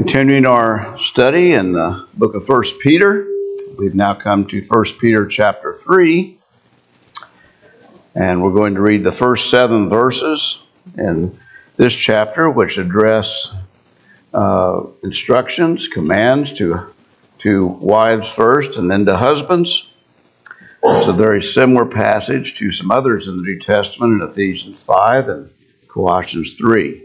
Continuing our study in the book of 1 Peter, we've now come to 1 Peter chapter 3, and we're going to read the first 7 verses in this chapter, which address instructions, commands to wives first and then to husbands. It's a very similar passage to some others in the New Testament in Ephesians 5 and Colossians 3.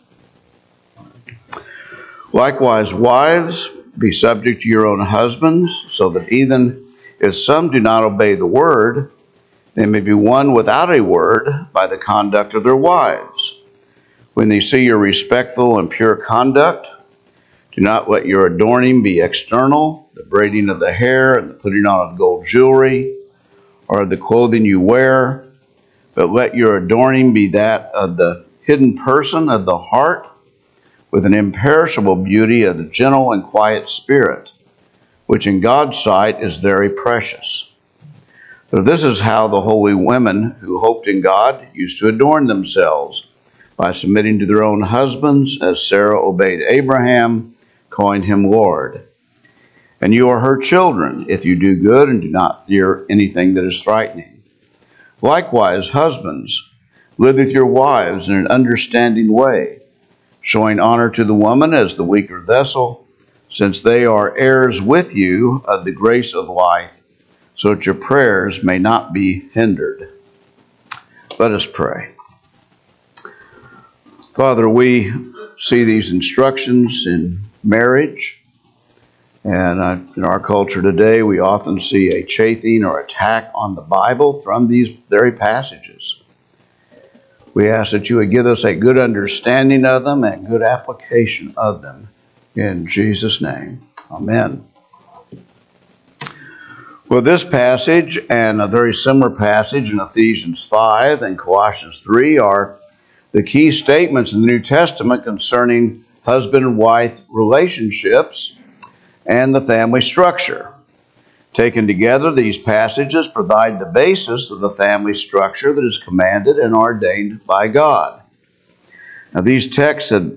Likewise, wives, be subject to your own husbands, so that even if some do not obey the word, they may be won without a word by the conduct of their wives. When they see your respectful and pure conduct, do not let your adorning be external, the braiding of the hair and the putting on of gold jewelry, or the clothing you wear, but let your adorning be that of the hidden person of the heart, with an imperishable beauty of the gentle and quiet spirit, which in God's sight is very precious. For this is how the holy women who hoped in God used to adorn themselves, by submitting to their own husbands, as Sarah obeyed Abraham, calling him Lord. And you are her children, if you do good and do not fear anything that is frightening. Likewise, husbands, live with your wives in an understanding way, showing honor to the woman as the weaker vessel, since they are heirs with you of the grace of life, so that your prayers may not be hindered. Let us pray. Father, we see these instructions in marriage, and in our culture today, we often see a chaffing or attack on the Bible from these very passages. We ask that you would give us a good understanding of them and good application of them. In Jesus' name, amen. Well, this passage and a very similar passage in Ephesians 5 and Colossians 3 are the key statements in the New Testament concerning husband and wife relationships and the family structure. Taken together, these passages provide the basis of the family structure that is commanded and ordained by God. Now, these texts have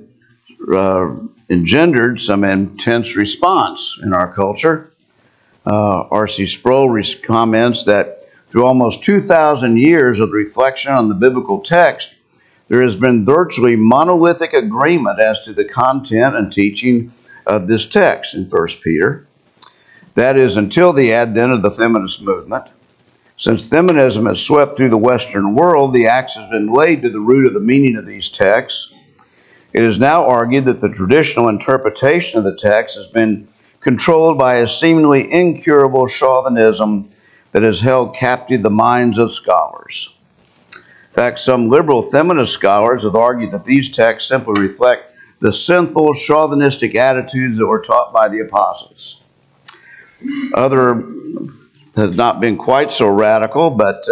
engendered some intense response in our culture. R.C. Sproul comments that through almost 2,000 years of reflection on the biblical text, there has been virtually monolithic agreement as to the content and teaching of this text in 1 Peter. That is, until the advent of the feminist movement. Since feminism has swept through the Western world, the axe has been laid to the root of the meaning of these texts. It is now argued that the traditional interpretation of the text has been controlled by a seemingly incurable chauvinism that has held captive the minds of scholars. In fact, some liberal feminist scholars have argued that these texts simply reflect the sinful chauvinistic attitudes that were taught by the apostles. Other has not been quite so radical, but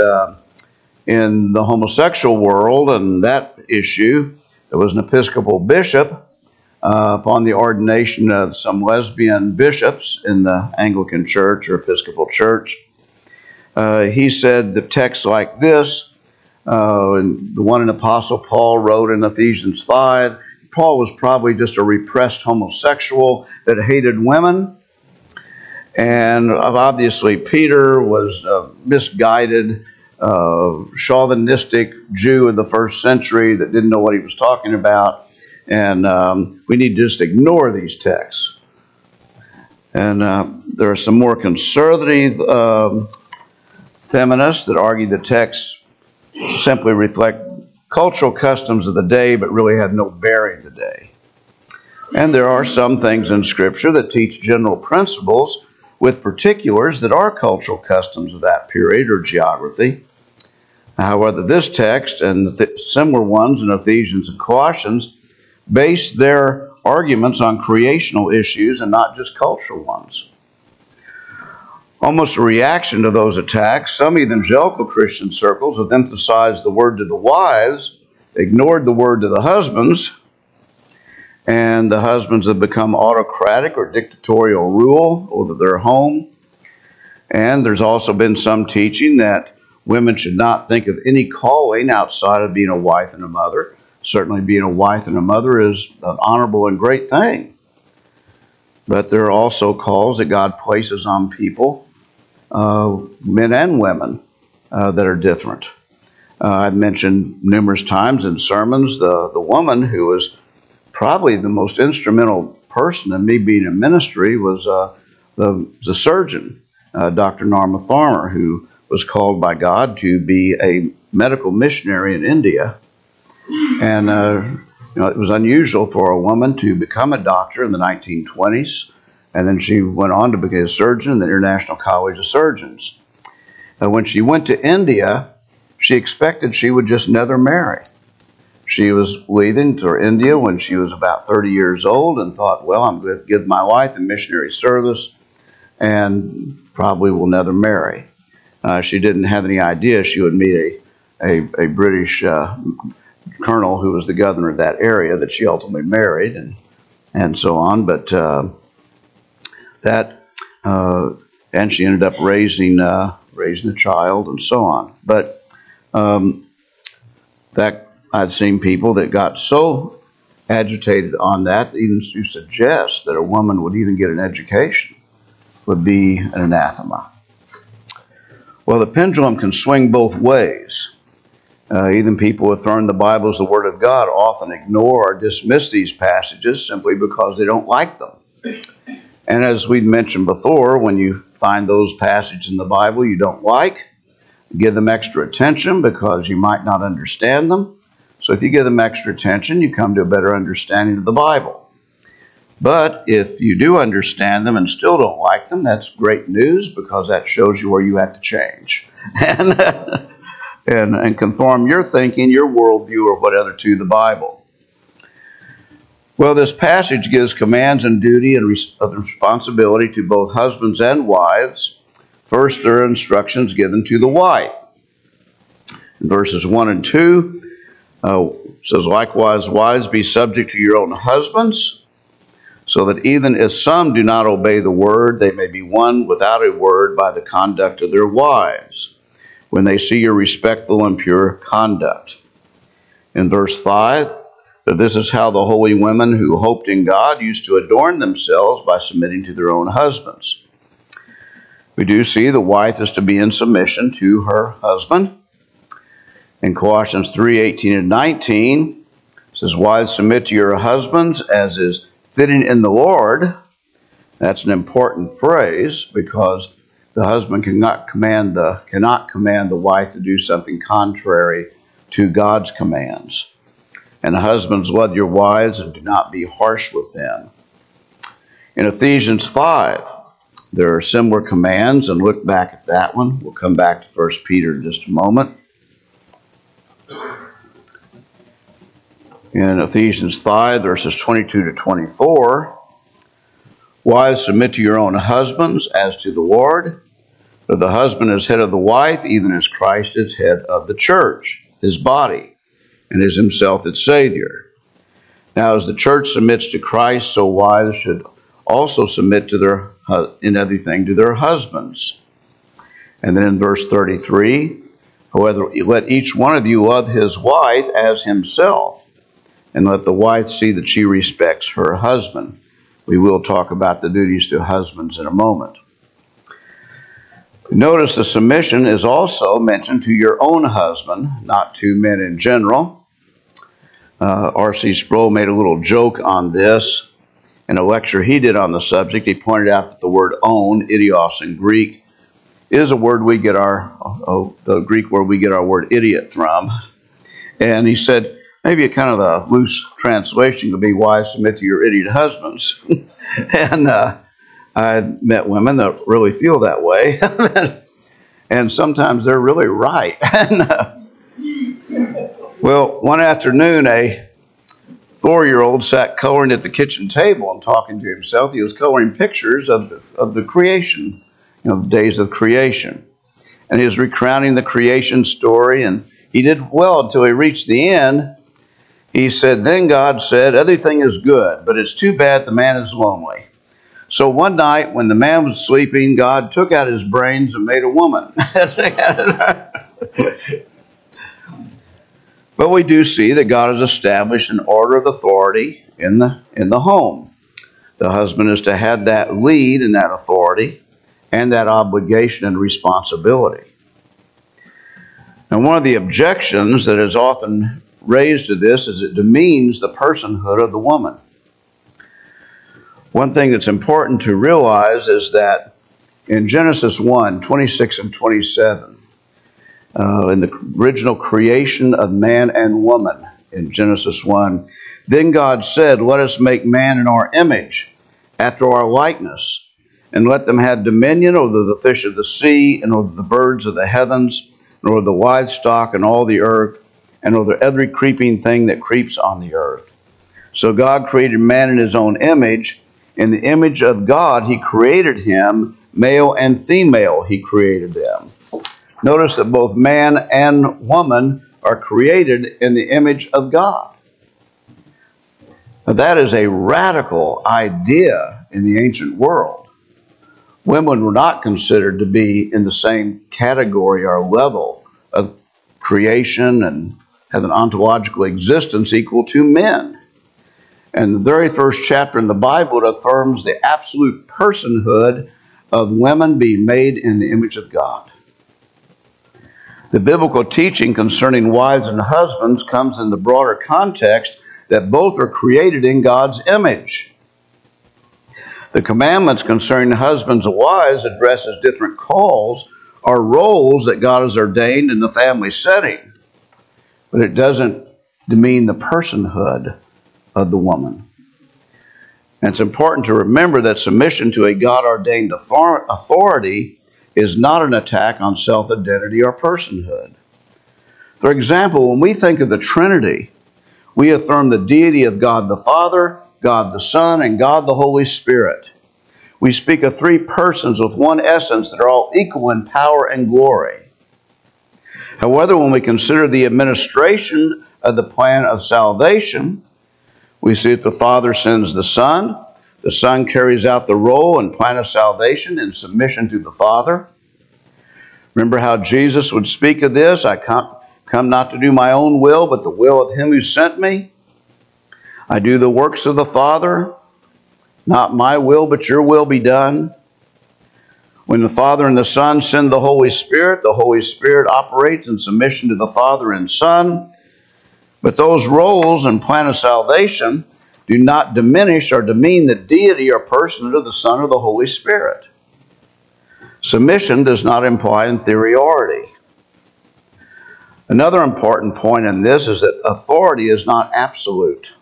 in the homosexual world and that issue, there was an Episcopal bishop upon the ordination of some lesbian bishops in the Anglican Church or Episcopal Church. He said the text like this, the one an Apostle Paul wrote in Ephesians 5, Paul was probably just a repressed homosexual that hated women. And obviously, Peter was a misguided, chauvinistic Jew in the first century that didn't know what he was talking about. And we need to just ignore these texts. And there are some more conservative feminists that argue the texts simply reflect cultural customs of the day, but really have no bearing today. And there are some things in Scripture that teach general principles with particulars that are cultural customs of that period or geography. However, this text and similar ones in Ephesians and Colossians base their arguments on creational issues and not just cultural ones. Almost a reaction to those attacks, some evangelical Christian circles have emphasized the word to the wives, ignored the word to the husbands, and the husbands have become autocratic or dictatorial rule over their home. And there's also been some teaching that women should not think of any calling outside of being a wife and a mother. Certainly being a wife and a mother is an honorable and great thing. But there are also calls that God places on people, men and women, that are different. I've mentioned numerous times in sermons the woman who was probably the most instrumental person in me being in ministry was the surgeon, Dr. Norma Farmer, who was called by God to be a medical missionary in India. And it was unusual for a woman to become a doctor in the 1920s, and then she went on to become a surgeon in the International College of Surgeons. When she went to India, she expected she would just never marry. She was leaving for India when she was about 30 years old and thought, well, I'm going to give my wife a missionary service and probably will never marry. She didn't have any idea she would meet a British colonel who was the governor of that area that she ultimately married and so on. But and she ended up raising a child and so on. But that I've seen people that got so agitated on that, even to suggest that a woman would even get an education would be an anathema. Well, the pendulum can swing both ways. Even people who affirm the Bible as the Word of God often ignore or dismiss these passages simply because they don't like them. And as we've mentioned before, when you find those passages in the Bible you don't like, give them extra attention because you might not understand them. So if you give them extra attention, you come to a better understanding of the Bible. But if you do understand them and still don't like them, that's great news because that shows you where you have to change and conform your thinking, your worldview, or whatever to the Bible. Well, this passage gives commands and duty and responsibility to both husbands and wives. First, there are instructions given to the wife. In verses 1 and 2, says, likewise, wives, be subject to your own husbands, so that even if some do not obey the word, they may be won without a word by the conduct of their wives, when they see your respectful and pure conduct. In verse 5, that this is how the holy women who hoped in God used to adorn themselves by submitting to their own husbands. We do see the wife is to be in submission to her husband. In Colossians 3:18 and 19, it says, wives, submit to your husbands as is fitting in the Lord. That's an important phrase because the husband cannot command the wife to do something contrary to God's commands. And husbands, love your wives and do not be harsh with them. In Ephesians 5, there are similar commands, and look back at that one. We'll come back to 1 Peter in just a moment. In Ephesians 5, verses 22 to 24, wives, submit to your own husbands as to the Lord. For the husband is head of the wife, even as Christ is head of the church, his body, and is himself its Savior. Now, as the church submits to Christ, so wives should also submit to in everything to their husbands. And then in verse 33, however, let each one of you love his wife as himself, and let the wife see that she respects her husband. We will talk about the duties to husbands in a moment. Notice the submission is also mentioned to your own husband, not to men in general. R.C. Sproul made a little joke on this. In a lecture he did on the subject, he pointed out that the word own, idios in Greek, is a word we get the Greek word we get our word idiot from. And he said, maybe a kind of a loose translation could be, wives, submit to your idiot husbands. And I met women that really feel that way. And sometimes they're really right. Well, one afternoon, a 4-year-old sat coloring at the kitchen table and talking to himself. He was coloring pictures of the creation, the days of creation. And he was recounting the creation story, and he did well until he reached the end. He said, then God said, everything is good, but it's too bad the man is lonely. So one night when the man was sleeping, God took out his brains and made a woman. But we do see that God has established an order of authority in the home. The husband is to have that lead and that authority and that obligation and responsibility. And one of the objections that is often raised to this is it demeans the personhood of the woman. One thing that's important to realize is that in Genesis 1, 26 and 27, in the original creation of man and woman, in Genesis 1, then God said, "Let us make man in our image, after our likeness, and let them have dominion over the fish of the sea, and over the birds of the heavens, and over the livestock and all the earth, and over every creeping thing that creeps on the earth." So God created man in his own image. In the image of God, he created him, male and female, he created them. Notice that both man and woman are created in the image of God. Now, that is a radical idea in the ancient world. Women were not considered to be in the same category or level of creation and have an ontological existence equal to men. And the very first chapter in the Bible, it affirms the absolute personhood of women being made in the image of God. The biblical teaching concerning wives and husbands comes in the broader context that both are created in God's image. The commandments concerning husbands and wives addresses different calls or roles that God has ordained in the family setting, but it doesn't demean the personhood of the woman. And it's important to remember that submission to a God-ordained authority is not an attack on self-identity or personhood. For example, when we think of the Trinity, we affirm the deity of God the Father, God the Son, and God the Holy Spirit. We speak of three persons with one essence that are all equal in power and glory. However, when we consider the administration of the plan of salvation, we see that the Father sends the Son carries out the role and plan of salvation in submission to the Father. Remember how Jesus would speak of this? "I come not to do my own will, but the will of him who sent me. I do the works of the Father, not my will, but your will be done." When the Father and the Son send the Holy Spirit operates in submission to the Father and Son. But those roles and plan of salvation do not diminish or demean the deity or personhood of the Son or the Holy Spirit. Submission does not imply inferiority. Another important point in this is that authority is not absolute.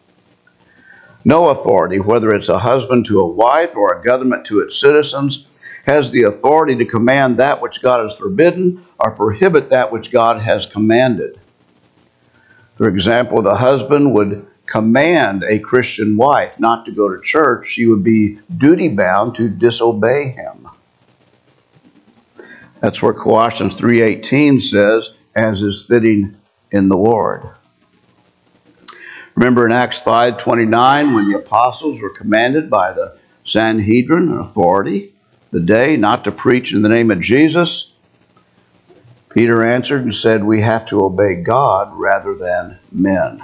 No authority, whether it's a husband to a wife or a government to its citizens, has the authority to command that which God has forbidden or prohibit that which God has commanded. For example, the husband would command a Christian wife not to go to church. She would be duty-bound to disobey him. That's where Colossians 3:18 says, "As is fitting in the Lord." Remember in Acts 5:29, when the apostles were commanded by the Sanhedrin, an authority, the day not to preach in the name of Jesus, Peter answered and said, "We have to obey God rather than men."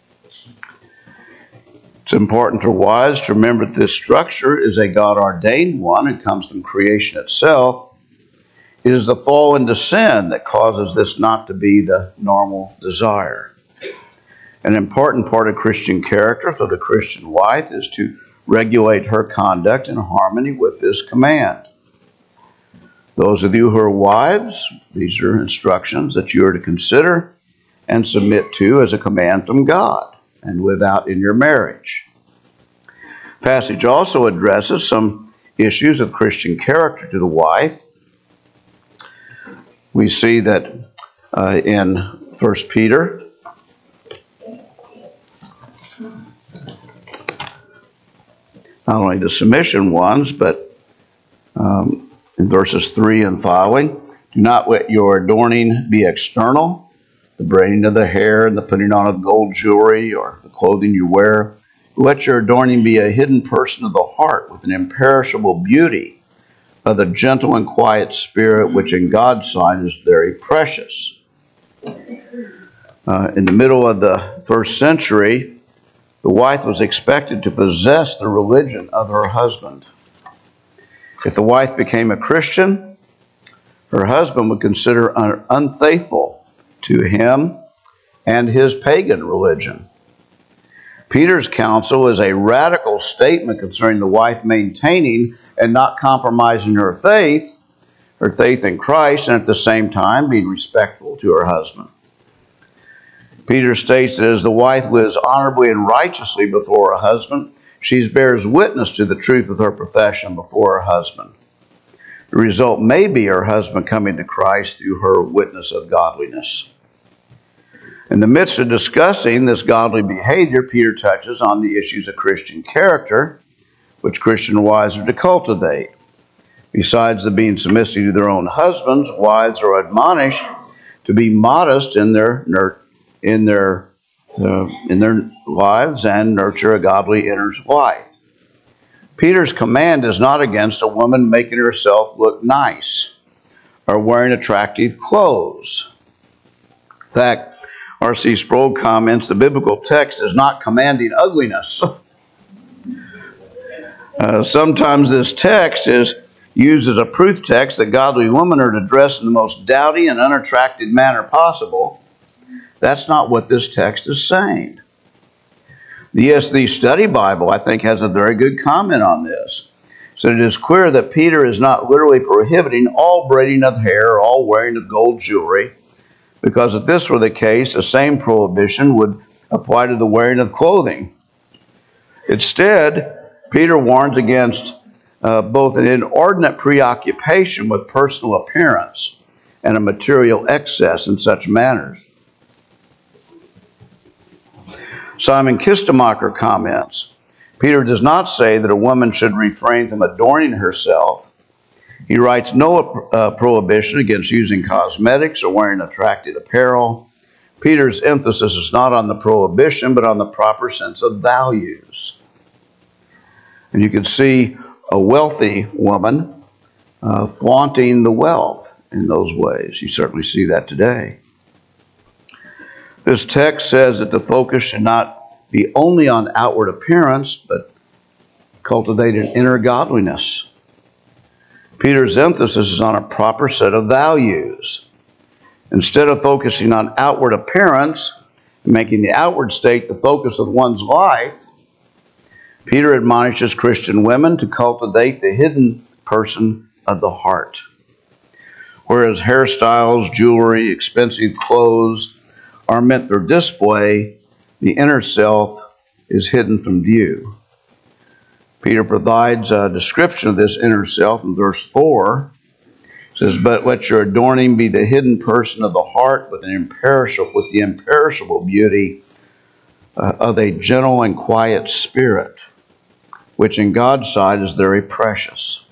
It's important for wives to remember that this structure is a God-ordained one. It comes from creation itself. It is the fall into sin that causes this not to be the normal desire. An important part of Christian character for the Christian wife is to regulate her conduct in harmony with this command. Those of you who are wives, these are instructions that you are to consider and submit to as a command from God and live out in your marriage. The passage also addresses some issues of Christian character to the wife. We see that in 1 Peter, not only the submission ones, but in verses 3 and following, "Do not let your adorning be external, the braiding of the hair and the putting on of gold jewelry or the clothing you wear. Let your adorning be a hidden person of the heart with an imperishable beauty of the gentle and quiet spirit, which in God's sight is very precious." In the middle of the first century, the wife was expected to possess the religion of her husband. If the wife became a Christian, her husband would consider her unfaithful to him and his pagan religion. Peter's counsel is a radical statement concerning the wife maintaining and not compromising her faith in Christ, and at the same time being respectful to her husband. Peter states that as the wife lives honorably and righteously before her husband, she bears witness to the truth of her profession before her husband. The result may be her husband coming to Christ through her witness of godliness. In the midst of discussing this godly behavior, Peter touches on the issues of Christian character, which Christian wives are to cultivate. Besides the being submissive to their own husbands, wives are admonished to be modest in their lives and nurture a godly inner wife. Peter's command is not against a woman making herself look nice or wearing attractive clothes. In fact, R.C. Sproul comments, the biblical text is not commanding ugliness. Sometimes this text is used as a proof text that godly women are to dress in the most dowdy and unattractive manner possible. That's not what this text is saying. The ESV Study Bible, I think, has a very good comment on this. So it is clear that Peter is not literally prohibiting all braiding of hair or all wearing of gold jewelry, because if this were the case, the same prohibition would apply to the wearing of clothing. Instead, Peter warns against both an inordinate preoccupation with personal appearance and a material excess in such manners. Simon Kistemacher comments, Peter does not say that a woman should refrain from adorning herself. He writes no prohibition against using cosmetics or wearing attractive apparel. Peter's emphasis is not on the prohibition, but on the proper sense of values. And you can see a wealthy woman flaunting the wealth in those ways. You certainly see that today. This text says that the focus should not be only on outward appearance, but cultivate an inner godliness. Peter's emphasis is on a proper set of values. Instead of focusing on outward appearance and making the outward state the focus of one's life, Peter admonishes Christian women to cultivate the hidden person of the heart. Whereas hairstyles, jewelry, expensive clothes are meant for display, the inner self is hidden from view. Peter provides a description of this inner self in verse 4. It says, but let your adorning be the hidden person of the heart with the imperishable beauty of a gentle and quiet spirit, which in God's sight is very precious.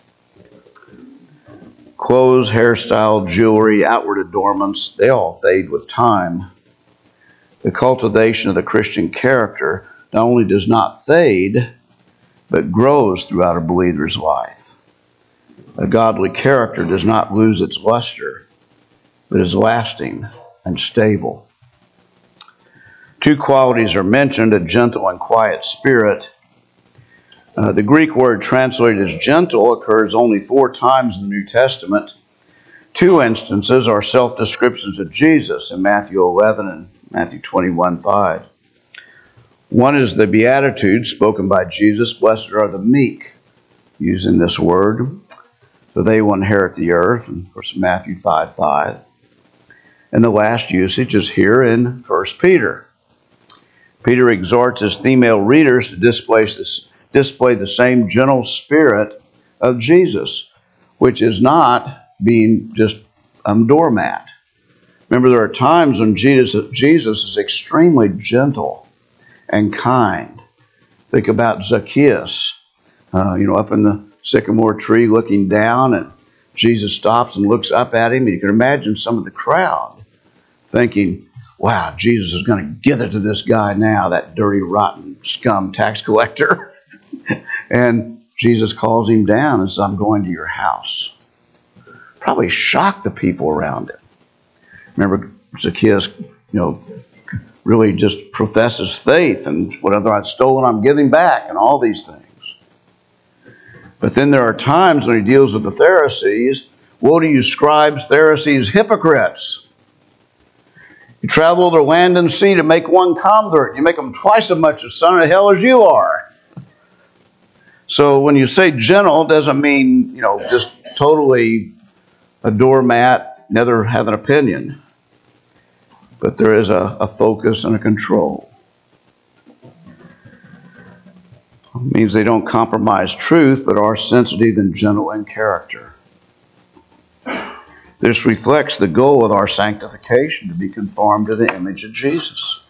Clothes, hairstyle, jewelry, outward adornments, they all fade with time. The cultivation of the Christian character not only does not fade, but grows throughout a believer's life. A godly character does not lose its luster, but is lasting and stable. Two qualities are mentioned, a gentle and quiet spirit. The Greek word translated as gentle occurs only 4 times in the New Testament. 2 instances are self-descriptions of Jesus in Matthew 11 and Matthew 21:5. One is the Beatitudes spoken by Jesus, blessed are the meek, using this word, for they will inherit the earth, and of course Matthew 5:5. And the last usage is here in 1 Peter. Peter exhorts his female readers to display the same gentle spirit of Jesus, which is not being just a doormat. Remember, there are times when Jesus is extremely gentle and kind. Think about Zacchaeus, up in the sycamore tree looking down, and Jesus stops and looks up at him. And you can imagine some of the crowd thinking, wow, Jesus is going to give it to this guy now, that dirty, rotten, scum tax collector. And Jesus calls him down and says, I'm going to your house. Probably shocked the people around him. Remember, Zacchaeus, really just professes faith, and whatever I've stolen, I'm giving back, and all these things. But then there are times when he deals with the Pharisees. Woe to you, scribes, Pharisees, hypocrites! You travel to land and sea to make one convert. You make them twice as much a son of hell as you are. So when you say gentle, it doesn't mean, just totally a doormat, never have an opinion. But there is a focus and a control. It means they don't compromise truth, but are sensitive and gentle in character. This reflects the goal of our sanctification, to be conformed to the image of Jesus.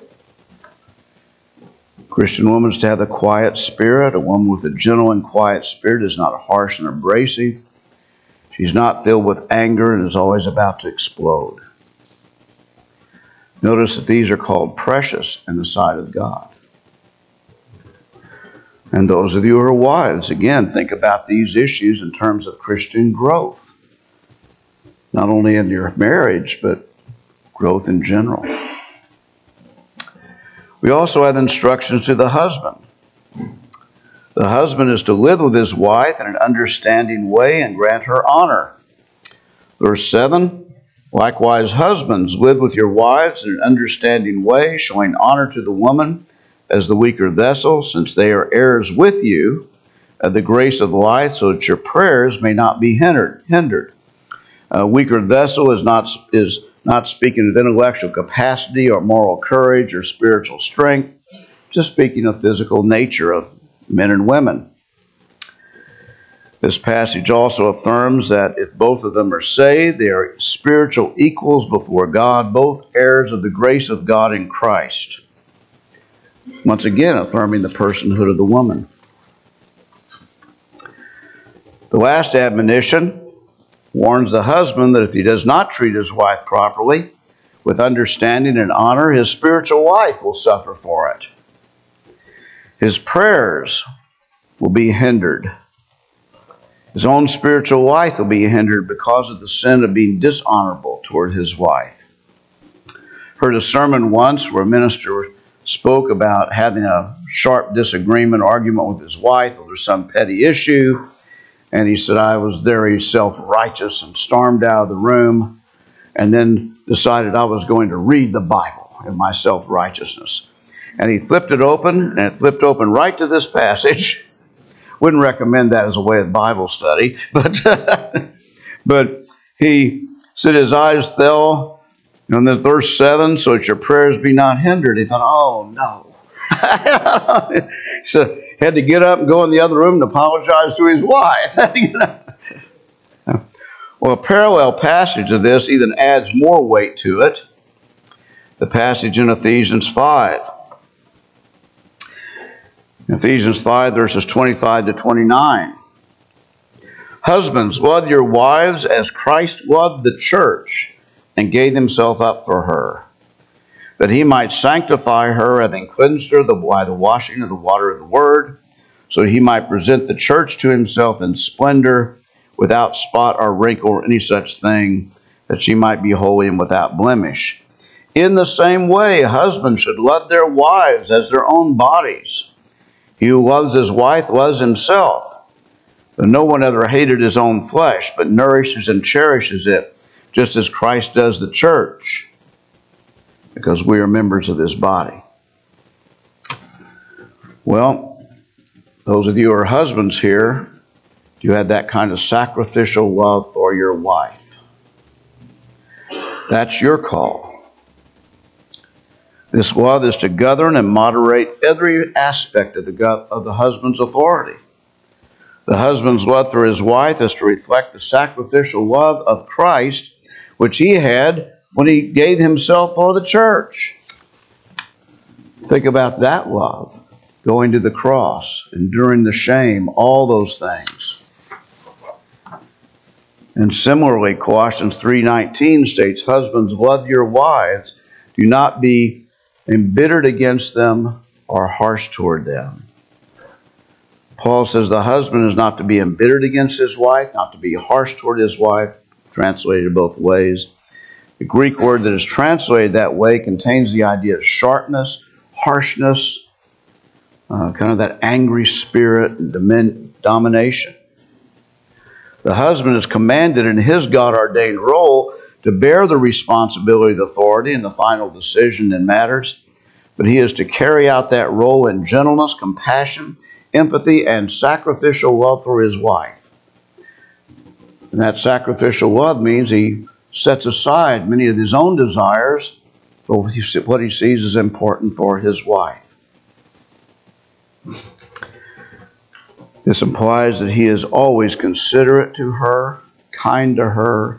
A Christian woman is to have a quiet spirit. A woman with a gentle and quiet spirit is not harsh and abrasive. She's not filled with anger and is always about to explode. Notice that these are called precious in the sight of God. And those of you who are wives, again, think about these issues in terms of Christian growth. Not only in your marriage, but growth in general. We also have instructions to the husband. The husband is to live with his wife in an understanding way and grant her honor. Verse 7, likewise, husbands, live with your wives in an understanding way, showing honor to the woman as the weaker vessel, since they are heirs with you of the grace of life, so that your prayers may not be hindered. A weaker vessel is not speaking of intellectual capacity or moral courage or spiritual strength, just speaking of physical nature of men and women. This passage also affirms that if both of them are saved, they are spiritual equals before God, both heirs of the grace of God in Christ. Once again, affirming the personhood of the woman. The last admonition warns the husband that if he does not treat his wife properly, with understanding and honor, his spiritual life will suffer for it. His prayers will be hindered. His own spiritual life will be hindered because of the sin of being dishonorable toward his wife. Heard a sermon once where a minister spoke about having a sharp disagreement, argument with his wife over some petty issue. And he said, I was very self-righteous and stormed out of the room and then decided I was going to read the Bible in my self-righteousness. And he flipped it open, and it flipped open right to this passage. Wouldn't recommend that as a way of Bible study, but he said his eyes fell on the verse 7, so that your prayers be not hindered. He thought, oh no. So he had to get up and go in the other room and apologize to his wife. Well, a parallel passage of this even adds more weight to it. The passage in Ephesians 5. Ephesians 5, verses 25 to 29. Husbands, love your wives as Christ loved the church and gave himself up for her, that he might sanctify her, having cleansed her by the washing of the water of the word, so that he might present the church to himself in splendor, without spot or wrinkle or any such thing, that she might be holy and without blemish. In the same way, husbands should love their wives as their own bodies. He who loves his wife loves himself. But no one ever hated his own flesh, but nourishes and cherishes it, just as Christ does the church, because we are members of his body. Well, those of you who are husbands here, you had that kind of sacrificial love for your wife. That's your call. This love is to govern and moderate every aspect of the husband's authority. The husband's love for his wife is to reflect the sacrificial love of Christ, which he had when he gave himself for the church. Think about that love, going to the cross, enduring the shame, all those things. And similarly, Colossians 3:19 states, husbands, love your wives. Do not be embittered against them or harsh toward them. Paul says the husband is not to be embittered against his wife, not to be harsh toward his wife, translated both ways, The Greek word that is translated that way contains the idea of sharpness, harshness, kind of that angry spirit and domination. The husband is commanded in his God-ordained role to bear the responsibility of authority and the final decision in matters, but he is to carry out that role in gentleness, compassion, empathy, and sacrificial love for his wife. And that sacrificial love means he sets aside many of his own desires for what he sees as important for his wife. This implies that he is always considerate to her, kind to her,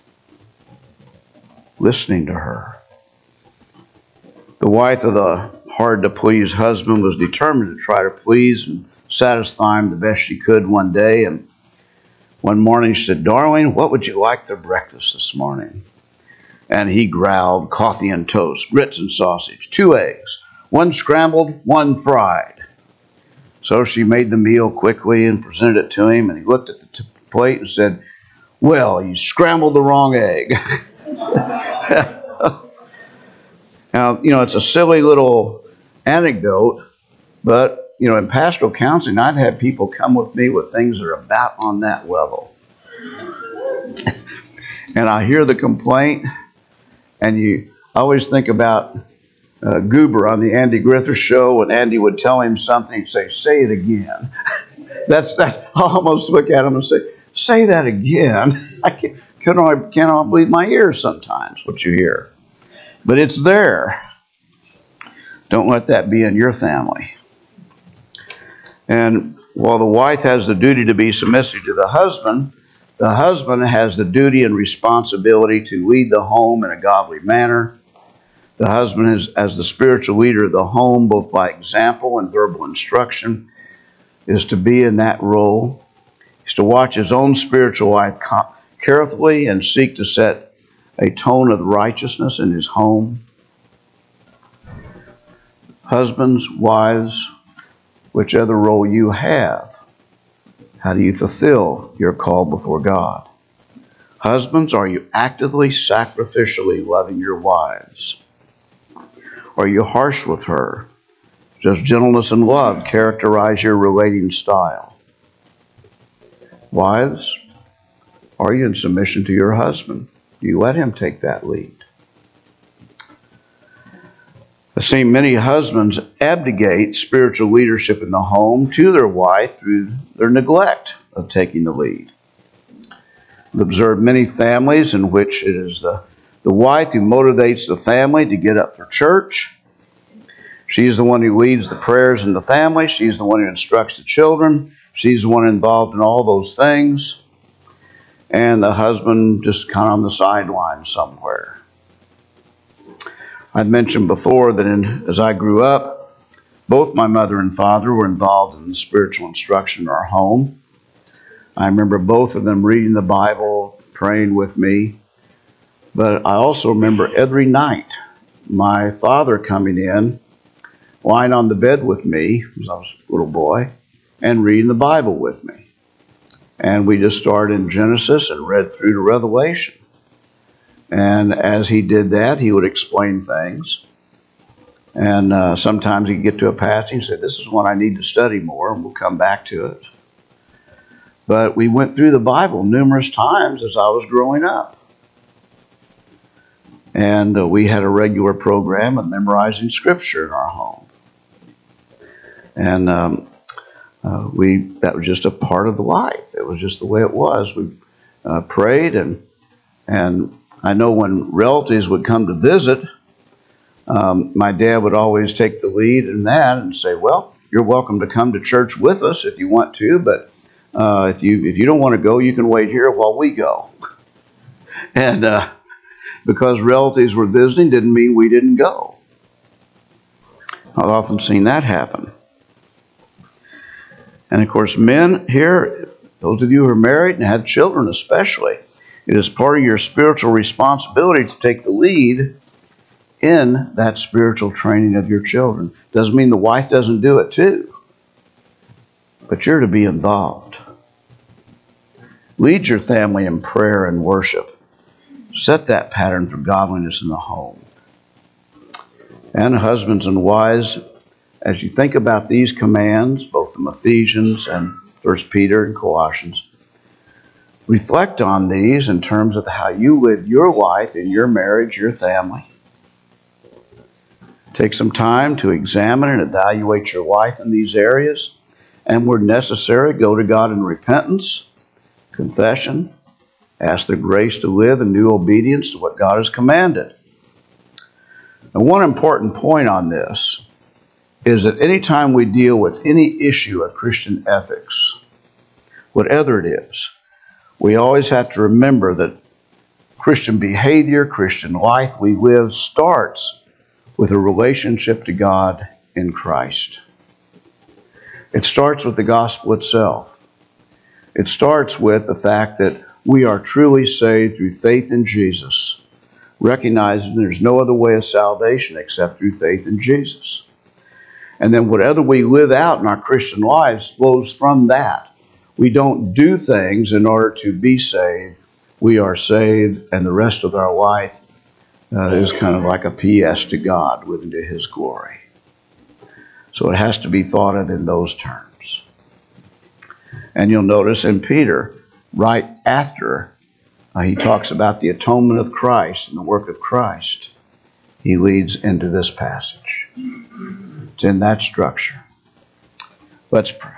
listening to her. The wife of the hard-to-please husband was determined to try to please and satisfy him the best she could one day. And one morning she said, "Darling, what would you like for breakfast this morning?" And he growled, "Coffee and toast, grits and sausage, 2 eggs, 1 scrambled, 1 fried." So she made the meal quickly and presented it to him, and he looked at the plate and said, "Well, you scrambled the wrong egg." Now, it's a silly little anecdote, but, in pastoral counseling, I've had people come with me with things that are about on that level. And I hear the complaint, and I always think about Goober on the Andy Griffith Show. When Andy would tell him something, he'd say it again. That's I almost look at him and say that again. I cannot believe my ears sometimes, what you hear. But it's there. Don't let that be in your family. And while the wife has the duty to be submissive to the husband has the duty and responsibility to lead the home in a godly manner. The husband is, as the spiritual leader of the home, both by example and verbal instruction, is to be in that role. He's to watch his own spiritual life carefully and seek to set a tone of righteousness in his home. Husbands, wives, whichever role you have, how do you fulfill your call before God? Husbands, are you actively, sacrificially loving your wives? Are you harsh with her? Does gentleness and love characterize your relating style? Wives, are you in submission to your husband? Do you let him take that lead? I've seen many husbands abdicate spiritual leadership in the home to their wife through their neglect of taking the lead. I've observed many families in which it is the wife who motivates the family to get up for church. She's the one who leads the prayers in the family. She's the one who instructs the children. She's the one involved in all those things. And the husband just kind of on the sideline somewhere. I'd mentioned before that as I grew up, both my mother and father were involved in the spiritual instruction in our home. I remember both of them reading the Bible, praying with me. But I also remember every night my father coming in, lying on the bed with me, as I was a little boy, and reading the Bible with me. And we just started in Genesis and read through to Revelation. And as he did that, he would explain things. And sometimes he'd get to a passage and say, "This is one I need to study more," and we'll come back to it. But we went through the Bible numerous times as I was growing up. And we had a regular program of memorizing Scripture in our home. And that was just a part of life. It was just the way it was. We prayed, and I know when relatives would come to visit, my dad would always take the lead in that and say, "Well, you're welcome to come to church with us if you want to, but if you don't want to go, you can wait here while we go." And because relatives were visiting didn't mean we didn't go. I've often seen that happen. And of course, men here, those of you who are married and have children especially, it is part of your spiritual responsibility to take the lead in that spiritual training of your children. Doesn't mean the wife doesn't do it too, but you're to be involved. Lead your family in prayer and worship. Set that pattern for godliness in the home. And husbands and wives, as you think about these commands, both from Ephesians and 1 Peter and Colossians, reflect on these in terms of how you live your life in your marriage, your family. Take some time to examine and evaluate your life in these areas, and where necessary, go to God in repentance, confession, ask the grace to live in new obedience to what God has commanded. And one important point on this is that anytime we deal with any issue of Christian ethics, whatever it is, we always have to remember that Christian behavior, Christian life we live starts with a relationship to God in Christ. It starts with the gospel itself. It starts with the fact that we are truly saved through faith in Jesus, recognizing there's no other way of salvation except through faith in Jesus. And then whatever we live out in our Christian lives flows from that. We don't do things in order to be saved. We are saved, and the rest of our life is kind of like a PS to God, living to His glory. So it has to be thought of in those terms. And you'll notice in Peter, right after he talks about the atonement of Christ and the work of Christ, he leads into this passage. It's in that structure. Let's pray.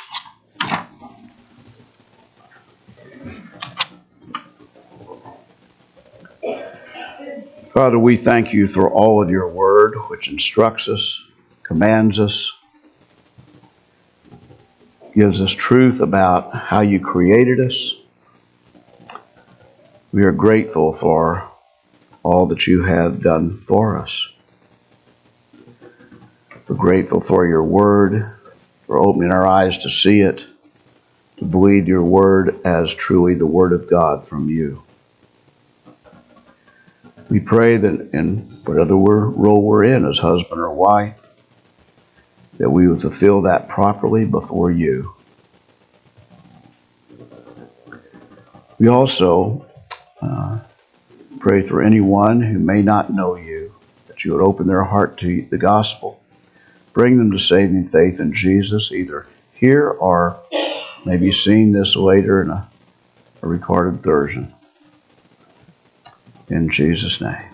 Father, we thank you for all of your word, which instructs us, commands us, gives us truth about how you created us. We are grateful for all that you have done for us. We're grateful for your word, for opening our eyes to see it, to believe your word as truly the word of God from you. We pray that in whatever role we're in as husband or wife, that we would fulfill that properly before you. We also pray for anyone who may not know you, that you would open their heart to the gospel, bring them to saving faith in Jesus, either here or maybe seeing this later in a recorded version. In Jesus' name.